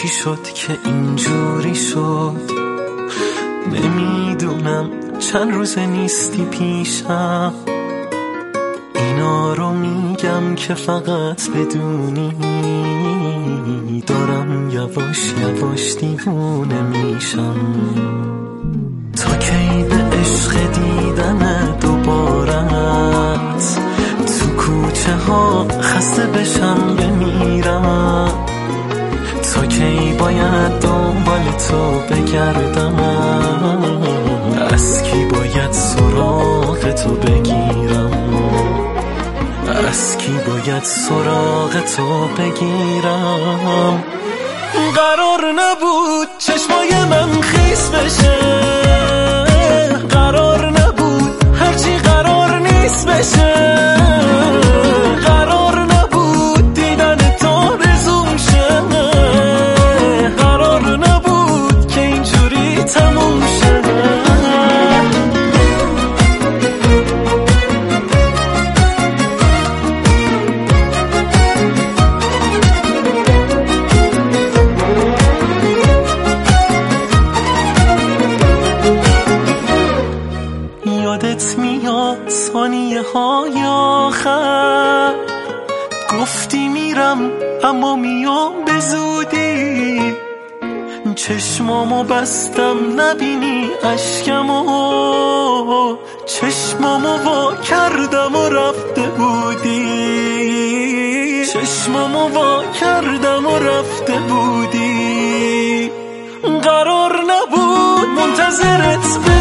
چی شد که اینجوری شد؟ نمیدونم چند روز نیستی پیشم، اینا رو میگم که فقط بدونی دارم یواش یواش دیوونه میشم. تا کی به عشق دیدن دوبارت تو کوچه ها خسته بشم بمیرم؟ تا کی باید دنبال تو بگردم؟ از کی باید سراغ تو بگیرم؟ از کی باید سراغ تو بگیرم؟ قرار نبود چشمای من خیس بشه، قرار نبود هرچی قرار نیست بشه، قرار نبود دیدن تو رزوم شه، قرار نبود که اینجوری تموم شه. یادت میاد ثانیه های آخر گفتی میرم اما میام به زودی، چشمامو بستم نبینی اشکمو، چشمامو وا کردم و رفته بودی، چشمامو وا کردم و رفته بودی. قرار نبود منتظرت